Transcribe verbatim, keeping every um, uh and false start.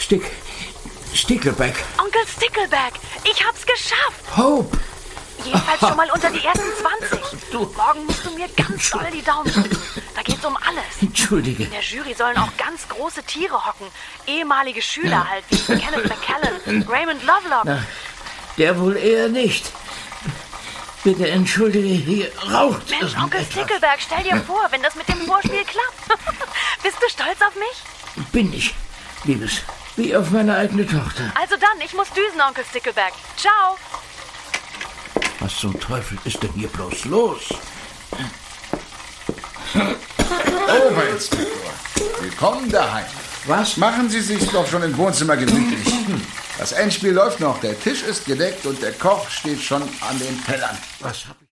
Stick... Stickleback. Onkel Stickleback, ich hab's geschafft. Hope. Jedenfalls schon mal unter die ersten zwanzig. Morgen musst du mir ganz doll die Daumen drücken. Da geht's um alles. Entschuldige. In der Jury sollen auch ganz große Tiere hocken. Ehemalige Schüler halt, wie Kenneth McCallan, Raymond Lovelock. Na, der wohl eher nicht. Bitte entschuldige, hier raucht Mensch, es Onkel etwas. Stickleback, stell dir vor, wenn das mit dem Vorspiel klappt. Bist du stolz auf mich? Bin ich, Liebes. Wie auf meine eigene Tochter. Also dann, ich muss düsen, Onkel Stickleback. Ciao. Was zum Teufel ist denn hier bloß los? Oberinspektor, willkommen daheim. Was? Machen Sie sich doch schon im Wohnzimmer gemütlich. Das Endspiel läuft noch, der Tisch ist gedeckt und der Koch steht schon an den Tellern. Was hab ich?